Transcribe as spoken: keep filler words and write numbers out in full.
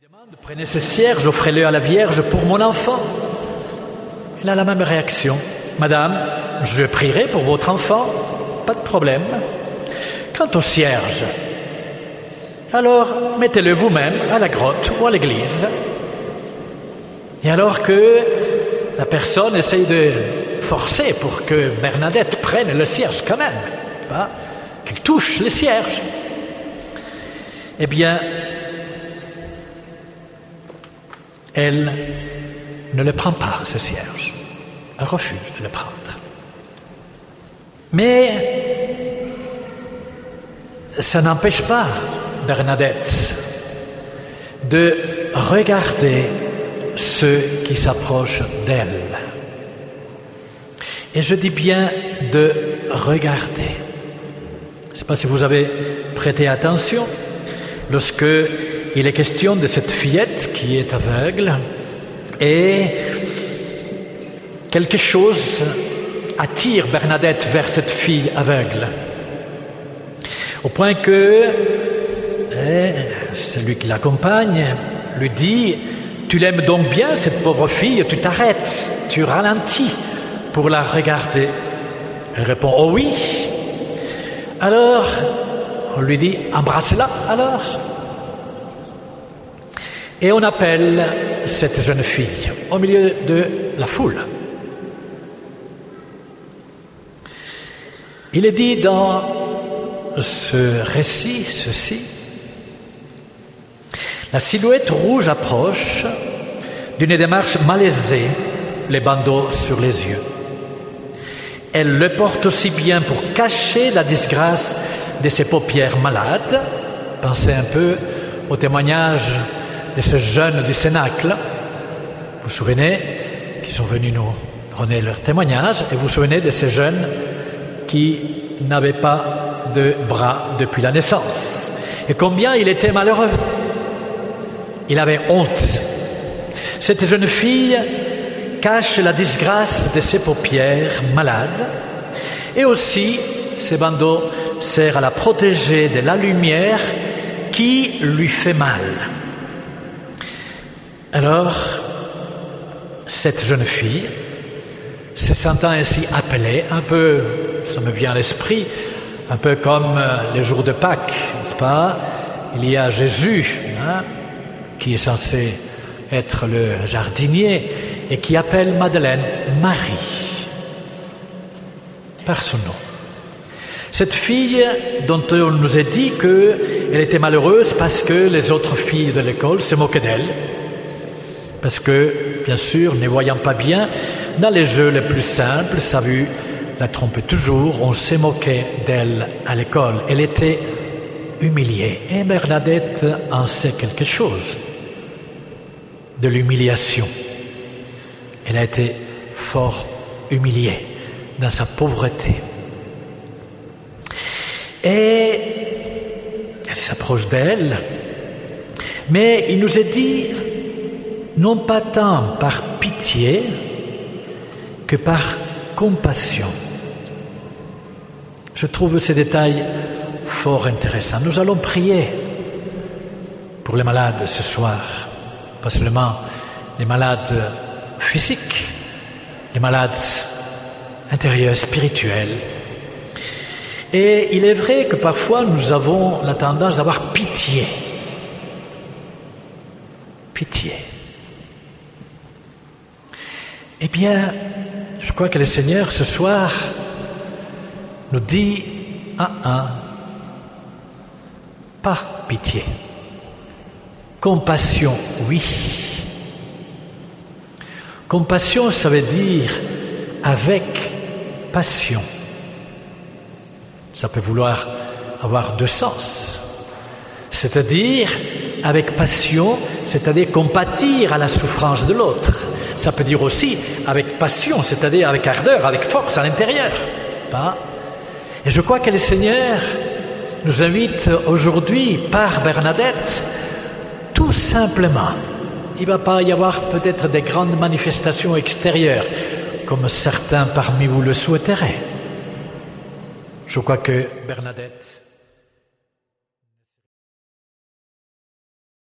demande, prenez ce cierge, offrez-le à la Vierge pour mon enfant. Il a la même réaction. Madame, je prierai pour votre enfant, pas de problème. Quant au cierge, alors mettez-le vous-même à la grotte ou à l'église. Et alors que la personne essaye de forcer pour que Bernadette prenne le cierge quand même, pas qu'elle touche le cierge, eh bien, elle ne le prend pas, ce cierge. Elle refuse de le prendre. Mais ça n'empêche pas Bernadette de regarder ceux qui s'approchent d'elle. Et je dis bien de regarder. Je ne sais pas si vous avez prêté attention lorsque il est question de cette fillette qui est aveugle et quelque chose attire Bernadette vers cette fille aveugle. Au point que eh, celui qui l'accompagne lui dit « Tu l'aimes donc bien, cette pauvre fille, tu t'arrêtes, tu ralentis pour la regarder. » Elle répond « Oh oui !» Alors, on lui dit « Embrasse-la alors !» Et on appelle cette jeune fille au milieu de la foule. Il est dit dans ce récit, ceci, la silhouette rouge approche d'une démarche malaisée, les bandeaux sur les yeux. Elle le porte aussi bien pour cacher la disgrâce de ses paupières malades. Pensez un peu au témoignage de ces jeunes du Cénacle. Vous vous souvenez qu'ils sont venus nous donner leur témoignage, et vous vous souvenez de ces jeunes qui n'avaient pas de bras depuis la naissance. Et combien il était malheureux. Il avait honte. Cette jeune fille cache la disgrâce de ses paupières malades, et aussi ces bandeaux servent à la protéger de la lumière qui lui fait mal. Alors, cette jeune fille, se sentant ainsi appelée, un peu, ça me vient à l'esprit, un peu comme les jours de Pâques, n'est-ce pas? Il y a Jésus, hein, qui est censé être le jardinier et qui appelle Madeleine Marie, par son nom. Cette fille dont on nous a dit qu'elle était malheureuse parce que les autres filles de l'école se moquaient d'elle, parce que, bien sûr, ne voyant pas bien, dans les jeux les plus simples, ça a vu la tromper toujours, on se moquait d'elle à l'école. Elle était humiliée. Et Bernadette en sait quelque chose de l'humiliation. Elle a été fort humiliée dans sa pauvreté. Et elle s'approche d'elle, mais il nous est dit, non pas tant par pitié que par compassion. Je trouve ces détails fort intéressants. Nous allons prier pour les malades ce soir, pas seulement les malades physiques, les malades intérieurs, spirituels. Et il est vrai que parfois nous avons la tendance d'avoir pitié. Pitié. Eh bien, je crois que le Seigneur ce soir nous dit un un, pas pitié. Compassion, oui. Compassion, ça veut dire avec passion. Ça peut vouloir avoir deux sens. C'est-à-dire, avec passion, c'est-à-dire compatir à la souffrance de l'autre. Ça peut dire aussi avec passion, c'est-à-dire avec ardeur, avec force à l'intérieur. Pas? Et je crois que le Seigneur nous invite aujourd'hui, par Bernadette, tout simplement. Il ne va pas y avoir peut-être des grandes manifestations extérieures, comme certains parmi vous le souhaiteraient. Je crois que Bernadette